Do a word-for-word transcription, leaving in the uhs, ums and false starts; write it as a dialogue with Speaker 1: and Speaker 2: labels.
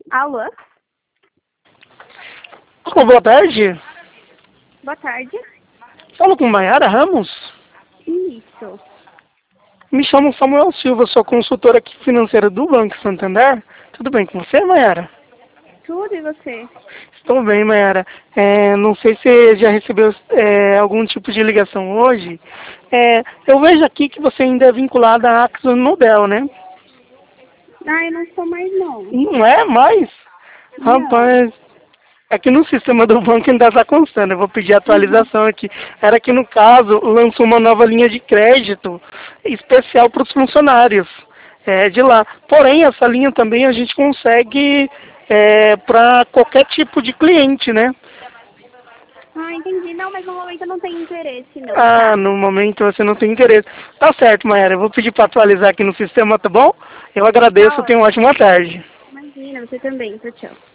Speaker 1: Alô?
Speaker 2: Alô, boa tarde.
Speaker 1: Boa tarde.
Speaker 2: Falo com Mayara Ramos.
Speaker 1: Isso.
Speaker 2: Me chamo Samuel Silva, sou consultora aqui financeira do Banco Santander. Tudo bem com você, Mayara?
Speaker 1: Tudo e você?
Speaker 2: Estou bem, Mayara. É, não sei se você já recebeu é, algum tipo de ligação hoje. É, eu vejo aqui que você ainda é vinculada à Axon Nobel, né?
Speaker 1: Ah, eu não sou mais não.
Speaker 2: Não é mais?
Speaker 1: Não.
Speaker 2: Rapaz, aqui no sistema do banco ainda está constando. Eu vou pedir
Speaker 1: Uhum.
Speaker 2: atualização aqui. Era que, no caso, lançou uma nova linha de crédito especial para os funcionários é, de lá. Porém, essa linha também a gente consegue é, para qualquer tipo de cliente, né?
Speaker 1: Ah, entendi. Não, mas no momento eu não tenho interesse não,
Speaker 2: Ah,
Speaker 1: tá?
Speaker 2: no momento você não tem interesse. Tá certo, Mayara. Eu vou pedir para atualizar aqui no sistema, tá bom? Eu
Speaker 1: Tá
Speaker 2: agradeço. Tenha uma
Speaker 1: ótimo.
Speaker 2: ótima tarde.
Speaker 1: Imagina, você também. Tchau, tchau.